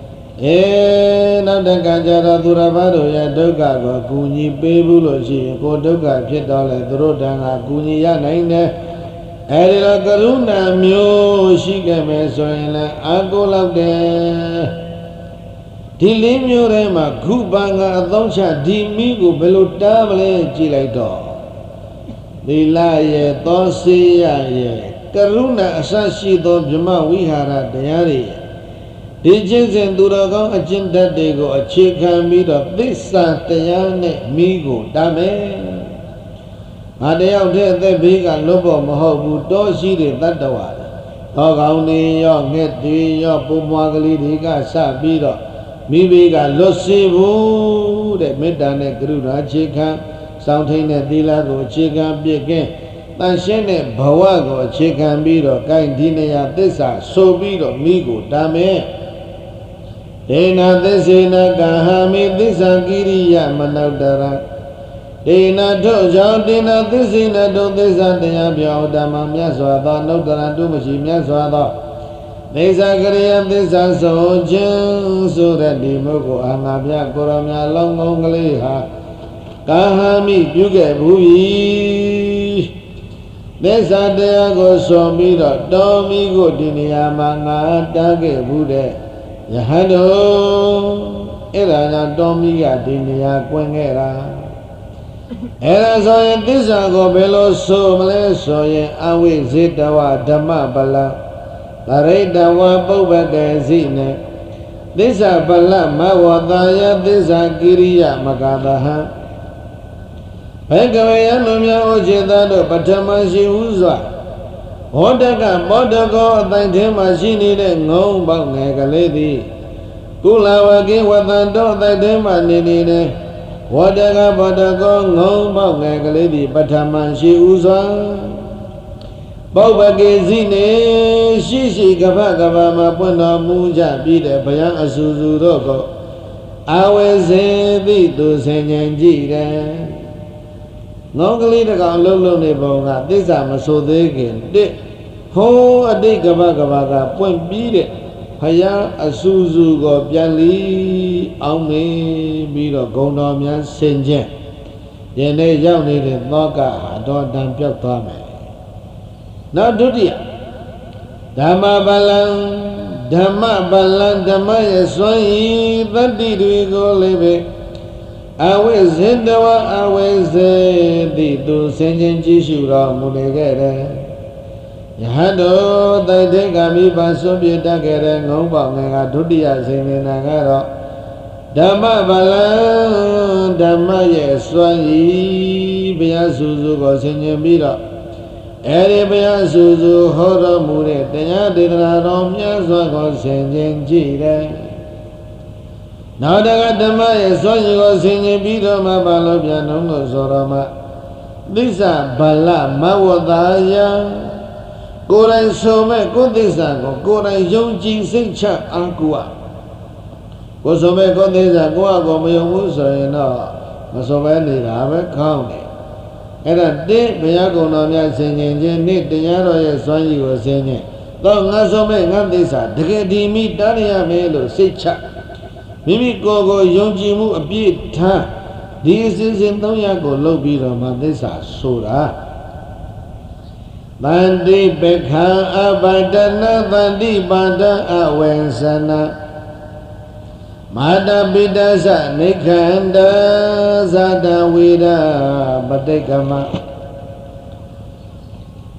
နောက်တကကြတော့သူတစ်ပါးတို့ရဲ့ဒုက္ခကိုကူညီပေးဘူးလို့ရှိရင်ကိုဒုက္ခဖြစ်တော့လေသူတို့တန်ခါကူညီရနိုင်တယ်အဲဒီတော့ကရုဏာမျိုးရှိခဲ့မယ်ဆိုရင်လည်းအကုလောက်တယ်ဒီလေးမျိုးထဲမှာခုပန်ကအသုံးချဒီမိကိုဘယ်လိုတားမလဲကြည့်လိုက်တော့သီလရဲ့သောစေယရဲ့ကရုဏာအစရှိသောဗြဟ္မဝိဟာရတရားတွေဒီကျင့်စဉ်သူတော်ကောင်းအကျင့်တတ်တွေကိုအခြေခံပြီးတော့သစ္စာတရားနဲ့မိကိုတားမယ်ငါတယောက်တည်းအသက်ဘေးကလွတ်ဖို့မဟုတ်ဘူးတောရှိတဲ့တတ္တဝါတွေဟောကောင်းနေရောငှက်တွေရောပုံမွားကလေးတွေကစပြီးတော့မိဘေးကလွတ်စေဖို့တဲ့မေတ္တာနဲ့ကရုဏာအခြေခံစောင့်ထိန်တဲ့သီလကိုအခြေခံပြည့်ကင်းတန်ရှင်းတဲ့ဘဝကိုအခြေခံပြီးတော့ကိုင်ဒီနေရာသစ္စာဆိုပြီးတော့မိကိုတာမယ်ဒေနာသစ္စေနကဟာမိသစ္စာကိရိယမနုဿရဒေနာတို့ကြောင့်ဒေနာသစ္စေနတို့သစ္စာတရားပြောဓမ္မမြတ်စွာသောနုဿရတုမရှိမြတ်စွာသောသစ္စာကရိယာသစ္စာဆိုခြင်းဆိုတဲ့ဒီမုတ်ကိုအာငါပြကိုရောမြလောင်းကုန်းကလေးဟာကာဟမိပြုခဲ့ဘူး၏သစ္စာတရားကိုဆိုပြီးတော့တော်မီကိုဒီနေရာမှာငါတားခဲ့ဘူးတဲ့ယဟန်တို့အဲ့ဒါကြောင့်တော်မီကဒီနေရာကွင်ခဲ့တာအဲ့ဒါဆိုရင်သစ္စာကိုဘယ်လိုဆိုမလဲဆိုရင်အဝိဇ္ဇတဝဓမ္မပလပရိတဝပုပ္ပကေစီနဲ့သစ္စာပလမဝတာယသစ္စာကိရိယမကသဟံဘေကဝေယလူများဥจิตတို့ပထမရှိဥစွာဘောဓကဘောဓကောအတိုင်းထဲမှာရှိနေတဲ့ငုံပေါက်ငယ်ကလေးသည်ကုလဝကိဝတံတို့အတိုင်းထဲမှာနေနေတဲ့ဘောဓကဘောဓကောငုံပေါက်ငယ်ကလေးသည်ပထမရှိဥစွာပုပ္ပကေစီနေရှိကဗကဗမှာပွင့်တော်မူကြပြီးတဲ့ဘယံအဆူဆူတို့ကိုအဝေစေတိသူဆင်ញံကြည့်တယ်ငေါကလေးတကောင်လုံးလုံးနေပုံကသစ္စာမဆိုသေးခင်တစ်ဟိုးအတိတ်ကဗကဗကပွင့်ပြီးတဲ့ဘယံအဆူဆူကိုပြန်လီအောင်မေးပြီးတော့ဂုံတော်များဆင်ញံယနေ့ရောက်နေတဲ့သောကဟာတော့တန်ပြောက်သွားမယ်နောက်ဒုတိယဓမ္မပလံဓမ္မပလံဓမ္မရဲ့စွမ်းရည်တတ္တိတွေကိုလည်းပဲအဝိဇ္ဇတဝအဝိဇ္ဇတိသူဆင်ခြင်ကြည့်ရှုတော်မူနေခဲ့တယ်ယဟန်တို့တိုက်တဲ့ကမိပါစွန့်ပြတတ်ခဲ့တဲ့ငုံပေါငယ်ကဒုတိယဆင်နေတာကတော့ဓမ္မပလံဓမ္မရဲ့စွမ်းရည်ဘုရားစုစုကိုဆင်ခြင်ပြီးတော့အဲဒီဘုရားစုစုဟောတော်မူတဲ့တရားဒေသနာတော်မြတ်စွာကိုဆင်ခြင်ကြည့်တယ်နောက်တကဓမ္မရဲ့စွန့်ရည်ကိုဆင်ခြင်ပြီးတော့မှဘာလို့ပြန်တော့လို့ဆိုတော့မှသစ္စာဗလမဝတ္တယကိုယ်တိုင်ဆိုမဲ့ကိုယ်သစ္စာကိုကိုယ်တိုင်ယုံကြည်စိတ်ချအားကိုးကိုယ်ဆိုမဲ့ကိုယ်သစ္စာကိုယ့်အကိုမယုံဘူးဆိုရင်တော့မဆိုပဲနေတာပဲခေါင်းတယ်အဲ့ဒါတင်းဘုရားကုံတော်များဆင်ခြင်ခြင်းနေ့တရားတော်ရဲ့စွမ်းရည်ကိုဆင်ခြင်တော့ငါဆိုမဲ့ငါသစ္စာတကယ်ဒီမိတားရမယ်လို့စိတ်ချမိမိကိုယ်ကိုယုံကြည်မှုအပြည့်ထားဒီအစဉ်စဉ်300ကိုလုပ်ပြီးတော့မှသစ္စာဆိုတာတန်တိပခံအပတနာတန်တိပါဒအဝေသနာမာတပိတသနိခန္တဇာတဝေဒပဋိကမ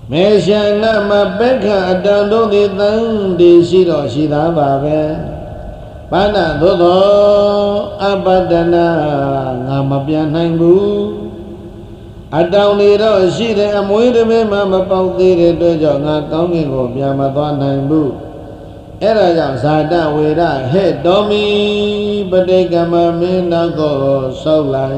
မေရှံငါမပက္ခအတံတို့သည်တန်တည်ရှိတော်ရှိသားပါပဲဘာနာသို့သောအပတ္တနာငါမပြန်နိုင်ဘူးအတောင်နေတော့ရှိတယ်အမွေးတမင်မှမပေါက်သေးတဲ့အတွက်ကြောင့်ငါကောင်းကင်ကိုပြန်မသွားနိုင်ဘူးအဲ့ဒါကြောင့်ဇာတဝေရဟဲ့တော်မီပဋိက္ခမမင်းနောက်ကိုဆောက်လိုက်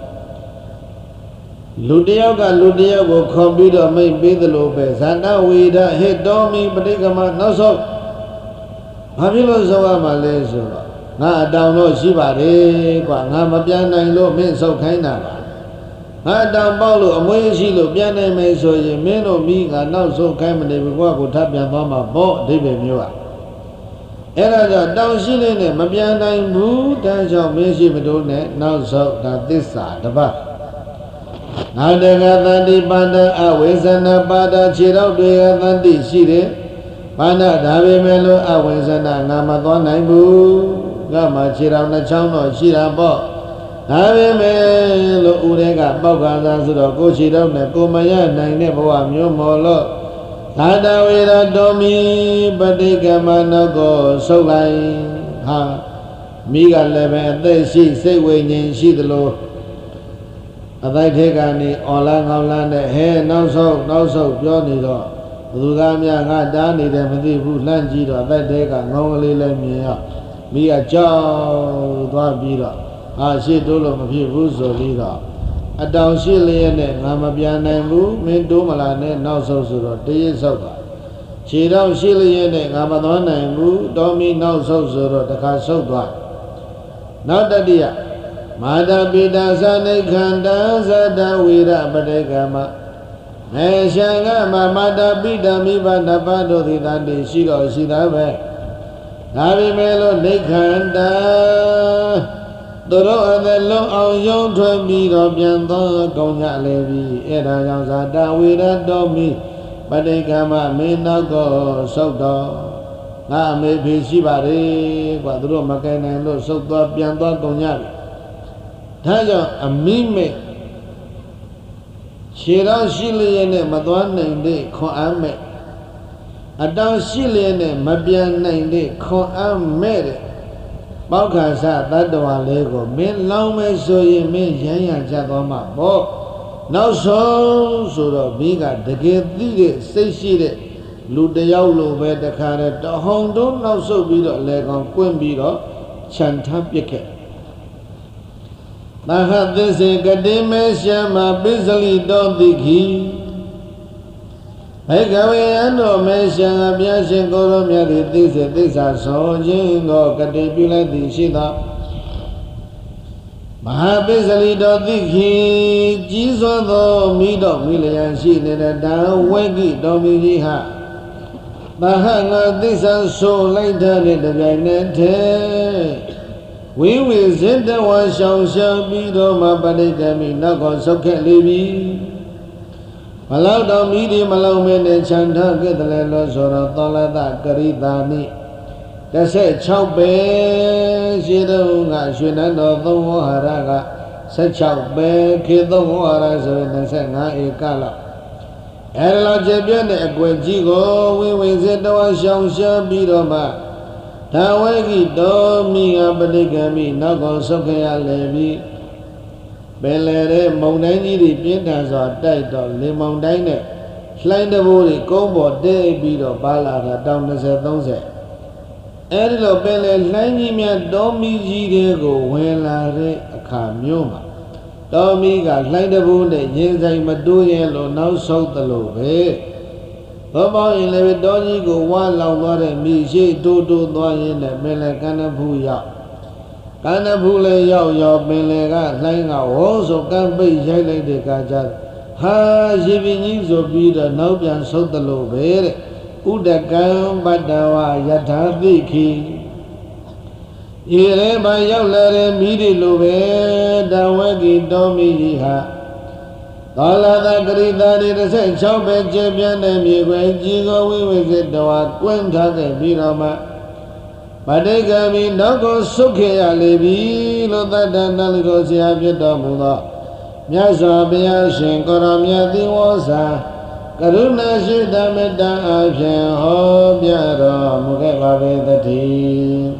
လူတယောက်ကလူတယောက်ကိုခေါ်ပြီးတော့မိတ်ပေးသလိုပဲဇာတဝေရဟဲ့တော်မီပဋိက္ခမနောက်ဆောက်ဘာဖြစ်လို့ဆောက်ရမှာလဲဆိုတော့ငါအတောင်တော့ရှိပါတယ်ကွာငါမပြန်နိုင်လို့မင်းဆောက်ခိုင်းတာပါငါတောင်ပေါက်လို့အမွေးရှိလို့ပြန်နိုင်မယ်ဆိုရင်မင်းတို့မိငါနောက်ဆုံးခိုင်းမနေဘူးကွာကိုထပ်ပြန်သွားမှာပေါ့အဓိပ္ပာယ်မျိုးอ่ะအဲ့ဒါကြောင့်တောင်ရှိလေးနဲ့မပြန်နိုင်ဘူးတန်းကြောင့်မင်းရှိမတိုးနဲ့နောက်ဆုံးဒါသစ္စာတစ်ပတ်ငါတကသန္တိပါဒအဝိဇ္ဇနာပါဒခြေတော့တွေကသန္တိရှိတယ်ဘာနာဒါပေမဲ့လို့အဝိဇ္ဇနာငါမသွားနိုင်ဘူးငါမှခြေတော်နှစ်ချောင်းတော့ရှိတာပေါ့ဒါပေမဲ့လို့ဦးတဲ့ကပောက်ခါသာဆိုတော့ကိုခြေတော့နဲ့ကိုမရနိုင်တဲ့ဘဝမျိုးမော်လို့သာတဝေရတော်မီပဋိက္ခမနောက်ကိုဆုတ်လိုက်ဟာမိကလည်းပဲအသက်ရှိစိတ်ဝိညာဉ်ရှိသလိုအတိုက်ထဲကနေအော်လာငေါလာနဲ့ဟဲနောက်ဆုတ်ပြောနေတော့ဘသူကများငါတားနေတယ်မသိဘူးလှမ်းကြည့်တော့အတိုက်ထဲကငေါကလေးလည်းမြင်ရမိကကြောက်သွားပြီးတော့ဟာရှေ့တိုးလို့မဖြစ်ဘူးဆိုပြီးတော့အတောင်ရှိလျက်နဲ့ငါမပြန်နိုင်ဘူးမင်းတိုးမလာနဲ့နောက်ဆုတ်ဆိုတော့တရစ်ဆုတ်ပါခြေတော့ရှိလျက်နဲ့ငါမသွားနိုင်ဘူးတော်မီနောက်ဆုတ်ဆိုတော့တခါဆုတ်သွားနောက်တတိယမာတာပိတာသနိခန္တာသတ္တဝေရပဋိက္ခမမေရှံကမာတာပိတာမိဘနှစ်ပါးတို့သည်တန်တည်ရှိတော်ရှိသားပဲဒါပေမဲ့လို့နိခန္တာသူတို့အသက်လုံးအောင်ယုံထွက်ပြီးတော့ပြန်သောကောင်းကြလေပြီအဲ့ဒါကြောင့်ဇာတဝေရတော်မီပဋိက္ခမမင်းနောက်ကိုဆုတ်တော့ငါအမေဖေရှိပါလေကွာသူတို့မကယ်နိုင်လို့ဆုတ်သွားပြန်သွားကောင်းကြပြီဒါကြောင့်အမိမေခြေတော်ရှိလျက်နဲ့မသွားနိုင်တဲ့ခွန်အားမဲ့အတောင်ရှိလျက်နဲ့မပြန်နိုင်တဲ့ခွန်အားမဲ့တဲ့ပောက်ခါစတတ္တဝါလေးကိုမင်းလောင်းမဲ့ဆိုရင်မင်းရမ်းရကြသွားမှာပေါ့နောက်ဆုံးဆိုတော့မိကတကယ်သိတဲ့စိတ်ရှိတဲ့လူတယောက်လိုပဲတခါတည်းတဟောင်းတုံးနောက်ဆုတ်ပြီးတော့လေကောင်ကွင့်ပြီးတော့ခြံထားပစ်ခဲ့သဟသစ္စေကတိမေရှမပိစလိတောတိခိဘေကဝေယံတို့မေရှံအပြည့်ရှင်ကိုရောမြတ်သည်သိစေသစ္စာဆောခြင်းကိုကတိပြုလိုက်သည်ရှိသောမဟာပိစလိတောတိခိကြီးစွာသောမိတော်မိလျံရှိနေတဲ့တံဝိကိတော်မူကြီးဟာသဟငါသစ္စာဆိုလိုက်တဲ့တပြိုင်နက်တည်းဝိဝေဇင်တဝါရှောင်ရှားပြီးတော့မှပဋိက္ခမိနောက်ကိုဆုတ်ခဲ့လေပြီမလောက်တော့မိဒီမလောက်မဲနဲ့ခြံထားခဲ့တယ်လို့ဆိုတော့သောလတကရိတာနိ16ပဲရှိတော့ငါရွှေနန်းတော်သုံးဝဟာရက16ပဲခေသုံးဝဟာရဆိုရင်25ဧကလောက်အဲ့ဒါလောက်ကျေပြည့်တဲ့အကွယ်ကြီးကိုဝိဝေဇင်တဝါရှောင်ရှားပြီးတော့မှဒါဝေကိတော်မိငါပဋိက္ခမိနောက်ကိုဆုတ်ခဲ့ရလေပြီပင်လေတဲ့မုံတိုင်းကြီးတွေပြင်းထန်စွာတိုက်တော့လေမုံတိုင်းနဲ့လှိုင်းတဘိုးတွေကုန်းပေါ်တဲပြီးတော့ပါလာတာတောင်20-30အဲဒီလိုပင်လေလှိုင်းကြီးများတော်မီကြီးတွေကိုဝင်လာတဲ့အခါမျိုးမှာတော်မီကလှိုင်းတဘိုးနဲ့ရင်ဆိုင်မတိုးရင်လို့နောက်ဆုတ်သလိုပဲဘောပေါင်းရင်လည်းတော်ကြီးကိုဝါလောင်သွားတဲ့မိရှိတိုးသွားရင်းနဲ့ပင်လေကန္နဖူးရောက်ကန္နဖူးလည်းရောက်ပင်လေကလှိုင်းကဝုန်းဆိုကမ်းပိတ်ရိုက်လိုက်တဲ့ကာကြဟာရေပင်ကြီးဆိုပြီးတော့နောက်ပြန်ဆုတ်သလိုပဲတဲ့ဥဒကံပတ္တဝယထာသိခိရေထဲမှာရောက်လာတဲ့မိတွေလိုပဲတဝေကိတော်မိကြီးဟာသောလသကရိတာတွေ16ပဲကျေပြန့်တဲ့မြေခွေကြီးကိုဝိဝေဇတဝါကွင်းထားခဲ့ပြီးတော့မှပဋိက္ခမိနောက်ကိုဆုတ်ခဲ့ရလေပြီလို့သတ္တနာလူတော်ဆရာဖြစ်တော်မူသောမြတ်စွာဘုရားရှင်ကိုရောမြတ်သီဝောစာကရုဏာရှိတမေတ္တာအဖြင့်ဟောပြတော်မူခဲ့ပါပေသတည်း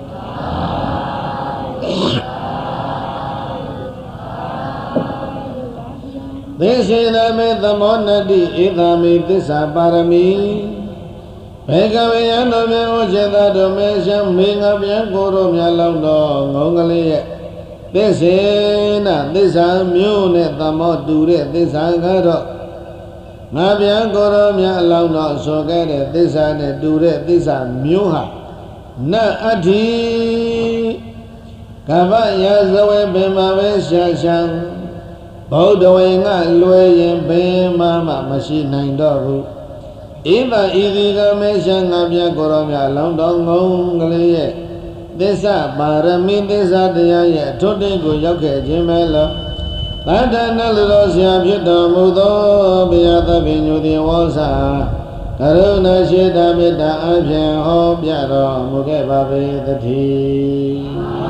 သစ္စေနမေသမောနတိဧသမေသစ္စာပါရမီဘေကဝေယံတို့မြတ်ဩဇေတတို့မေရှံမေငါပြန်ကိုယ်တို့များလောက်တော်ငုံကလေးရဲ့သစ္စေနသစ္စာမျိုးနဲ့သမောတူတဲ့သစ္စာကတော့ငါပြန်ကိုယ်တော်များအလောင်းတော်ဆိုခဲ့တဲ့သစ္စာနဲ့တူတဲ့သစ္စာမျိုးဟာနတ်အဋ္ဌိကဗ္ဗရာဇဝေပင်မှာပဲရှာရှာဗုဒ္ဓဝေငါလွယ်ရင်ဘယ်မှမရှိနိုင်တော့ဘူးဧတံဤဒီကမေရှံငါပြန်ကိုယ်တော်များအလောင်းတော်ငုံကလေးရဲ့သစ္စာပါရမီသစ္စာတရားရဲ့အထွတ်တိတ်ကိုရောက်ခဲ့ခြင်းပဲလို့သတ္တနလူတော်ဆရာဖြစ်တော်မူသောဘုရားသခင်ညူသည်ဝေါစာကရုဏာရှိတမေတ္တာအဖြင့်ဟောပြတော်မူခဲ့ပါပေသတည်း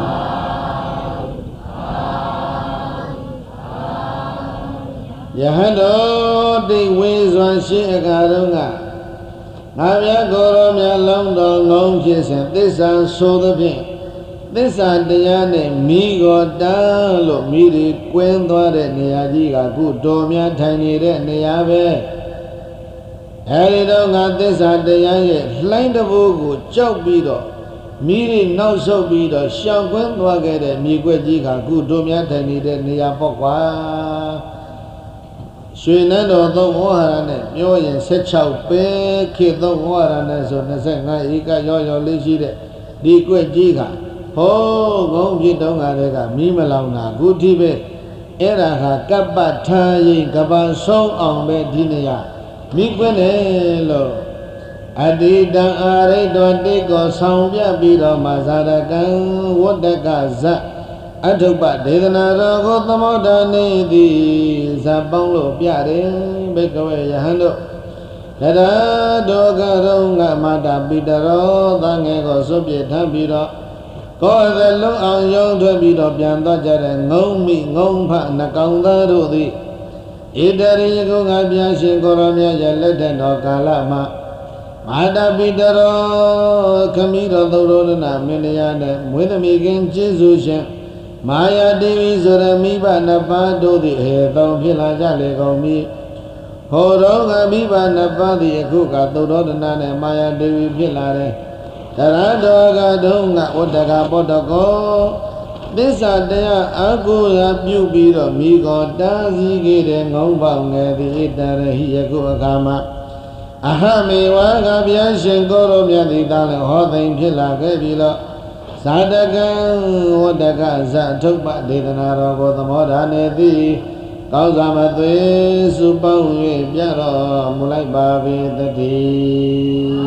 ယဟန်တော်တိတ်ဝေစွာရှိအခါတုန်းကငါမြတ်ကိုယ်တော်များလောင်းတော်ငုံဖြစ်စဉ်သစ္စာဆိုသဖြင့်သစ္စာတရားနဲ့မိကိုတန်းလို့မိတွေကွင်းသွားတဲ့နေရာကြီးကခုတော်များထိုင်နေတဲ့နေရာပဲအဲဒီတော့ငါသစ္စာတရားရဲ့လှိုင်းတဘိုးကိုကြောက်ပြီးတော့မိတွေနောက်ဆုတ်ပြီးတော့ရှောင်ကွင်းသွားခဲ့တဲ့မြေကွက်ကြီးကခုတော်များထိုင်နေတဲ့နေရာပေါ့ကွာရွှေနန်းတော်သုံးဝါရနဲ့ပြောရင်16ပဲခေသုံးဝါရနဲ့ဆို25ဧကရောလေးရှိတဲ့ဒီကွက်ကြီးကဟောငုံဖြစ်တုံးကတည်းကမီးမလောင်တာခုထိပဲအဲ့ဒါဟာကပ္ပထာရင်ကပန်ဆုံးအောင်ပဲဒီနေရာမိကွင်းတယ်လို့အတိတံအာရိတ္တတိကောဆောင်ပြပြီးတော့မှဇာရကံဝတ္တကဇအထုပ္ပဒေသနာတော်ကိုသမုဒ္ဒနေသည်ဇာပေါင်းလို့ပြတယ်ဘိကဝေယဟန်တို့တရာဒောကရုံကမတာပိတရောသံငယ်ကိုစွန့်ပြစ်ထမ်းပြီးတော့ကိုယ်သလုံးအောင်ယုံထွက်ပြီးတော့ပြန်သွားကြတဲ့ငုံမိငုံဖနှကောင်သားတို့သည်ဣတရိယကုငါပြန်ရှင်ကိုရောမြတ်ရဲ့လက်ထက်တော်ကာလမှာမာတာပိတရောခမီးတော်သုရောဒနာမင်းတရားနဲ့မွေးသမီးခင်ကျေးဇူးရှင်မာယာဒေဝီဆိုရမိဘနှစ်ပါးတို့သည်ဟေတောင်ဖြစ်လာကြလေကုန်ပြီဟောတော်ကမိဘနှစ်ပါးသည်အခုကသုရောဒနာနဲ့မာယာဒေဝီဖြစ်လာတယ်တရတော်ကတုံးကဝတ္တကပောတကောသစ္စာတရားအကုရပြုပြီးတော့မိကောတားစီခဲ့တဲ့ငုံပေါငယ်သည်ဣတရဟိယခုအခါမှာအဟမေဝါကဗျာရှင်ကိုရောမြတ်သည်တာလည်းဟောသိမ်ဖြစ်လာခဲ့ပြီလို့ဇာတကံဝတ္တကဇထုပ္ပဒေသနာတော်ကိုသမောဓာနေသည်ကောင်းစွာမသွေစုပေါင်း၍ပြတော်မူလိုက်ပါပေသတည်း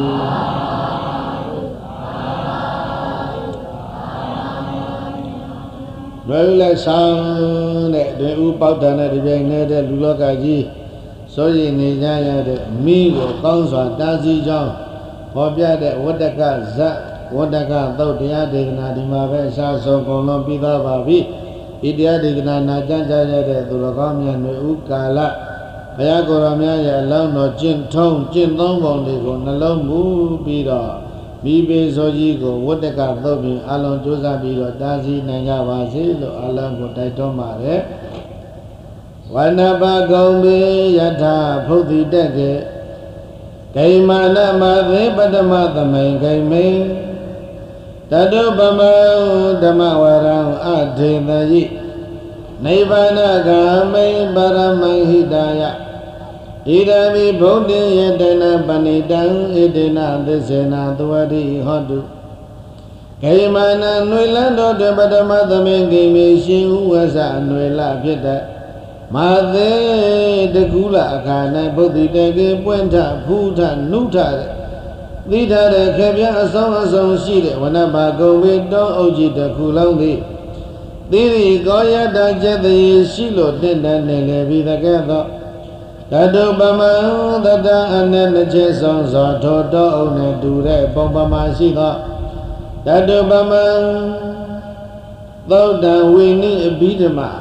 လွယ်လက်ဆောင်တဲ့တွင်ဥပေါက်တန်တဲ့ဒီပြိုင်နေတဲ့လူလောကကြီးစိုးရိမ်နေကြရတဲ့မိကိုကောင်းစွာတားဆီးကြောင်းဟောပြတဲ့ဝတ္တကဇဝတ္တကသုတ်တရားဒေသနာဒီမှာပဲအစားဆုံးကုန်လုံးပြီးသားပါပြီဤတရားဒေသနာနာကြားကြရတဲ့သူတော်ကောင်းများတွေဥကာလဘုရားကိုယ်တော်များရဲ့အလောင်းတော်ကျင့်ထုံးကျင့်သုံးပုံတွေကိုနှလုံးမူပြီးတော့မိဘေဇောကြီးကိုဝတ္တကသုတ်ပြီးအလုံးကြိုးစားပြီးတော့တားဆီးနိုင်ကြပါစေလို့အလုံးကိုတိုက်တွန်းပါတယ်ဝနပကုံဘေယထာဖုတ်တိတက်ကဂိမာနမသေပတမသမိန်ဂိမိန်တတုပမဓမ္မဝရံအထေတယိနိဗ္ဗာနဂာမိန်ပရမဟိတယဣဒံမိဗုဒ္ဓေယတနာပဏိတံဣတေနသစ္စေနသဝတိဟောတုဂိမာနຫນွေလန်းတော်တပတမသမိန်ဂိမိရှင်ဥဝဇຫນွေလဖြစ်တဲ့မာသေးတကူလအခါ၌ဗုဒ္ဓတေကေပွင့်ထဖူးထနုထတဲ့သိထားတဲ့ခေပြအဆောင်ရှိတဲ့ဝနဘာကုံဝေတောအုပ်ကြီးတခုလုံးသည်သီရိကောယတကျက်သည်ရှိလို့တင့်တယ်နေလေပြီးတကဲ့သို့တတုပမံတတအနည်းတစ်ချက်ဆုံးစွာထိုတောအုပ်နှင့်တူတဲ့ပုံပမာရှိသောတတုပမံသုဒ္ဓဝိနိအဘိဓမ္မာ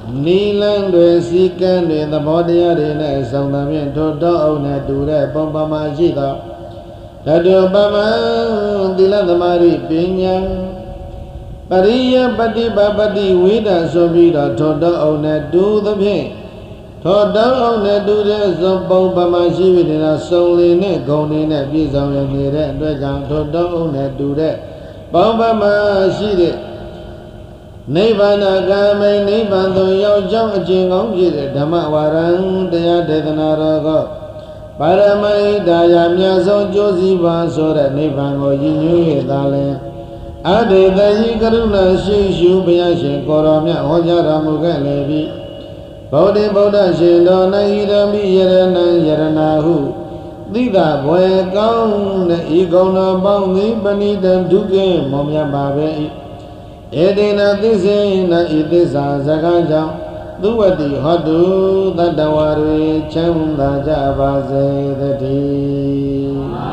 Nilan de Sikan de the body in a Sandamian Toto na Dure Pompa Majida. Tadu Bama Dila the Mari Pinya Paria Padi Babadi Wida Sobida Toto na do the pain. Toto na do the Pompa Majivi in a solely net gone in a bizarre and near that Dragon Toto na do that. Pompa Majid. Nivana Game Nivando Yojang Jingong Dhammawaran Daya Dedanaraga Paramai Daya Myaso Josiva Sora Nivango Yinu Dale Ade Dayi Karuna Shishu Piyashin Koromya Hojara Mugalevi Bodhi Bodha Shindo Nahirami Yarana Yaranahu Dida Boy Gong Igona Bondi Banita Duke Momya Babe Edina Tisina Idisa Zaganja Duati Hadu Dadawari Chanda Javaze the tea.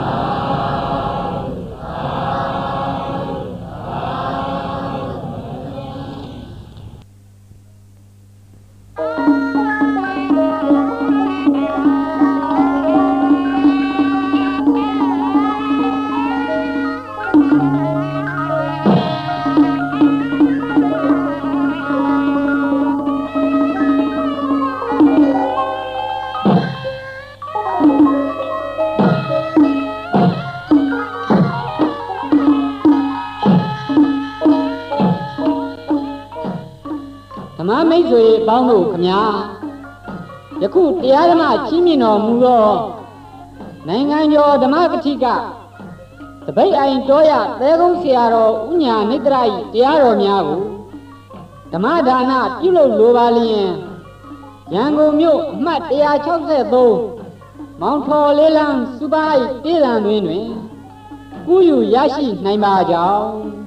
Bound Kanya Yaku Tiarama Chimino Mugo Nanganyo Damakatika The Bay Ain Toya, Tego Siaro, Unya, Nidrai, Tiaro Miagu The Madana, Tilo Lovalien Yango Myo, Mat Tia Chokse Do Mount Lelang, Subai, Tilan Winwin Kuyu Yashi, Naimajao